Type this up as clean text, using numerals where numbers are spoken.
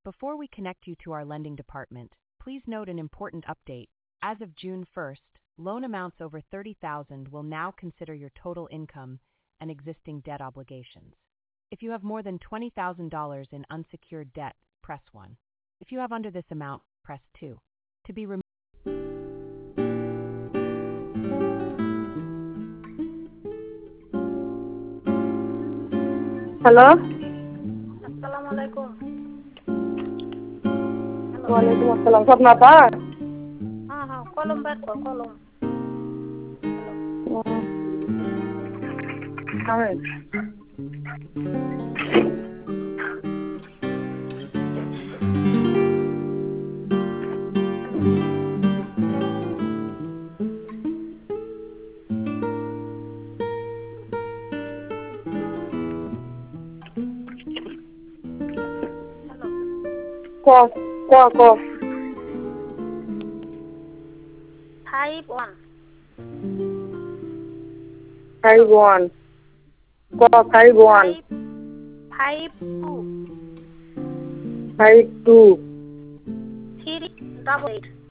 Before we connect you to our lending department, please note an important update. As of June 1st, loan amounts over $30,000 will now consider your total income and existing debt obligations. If you have more than $20,000 in unsecured debt, press 1. If you have under this amount, press 2. To be removed. Hello? Assalamualaikum. Waalaikumsalam. Swapna apa? Kolom bato, kolom. Amin. Ko. Type 1. Taiwan. Ko Taiwan. Type 2. Type 2. 388.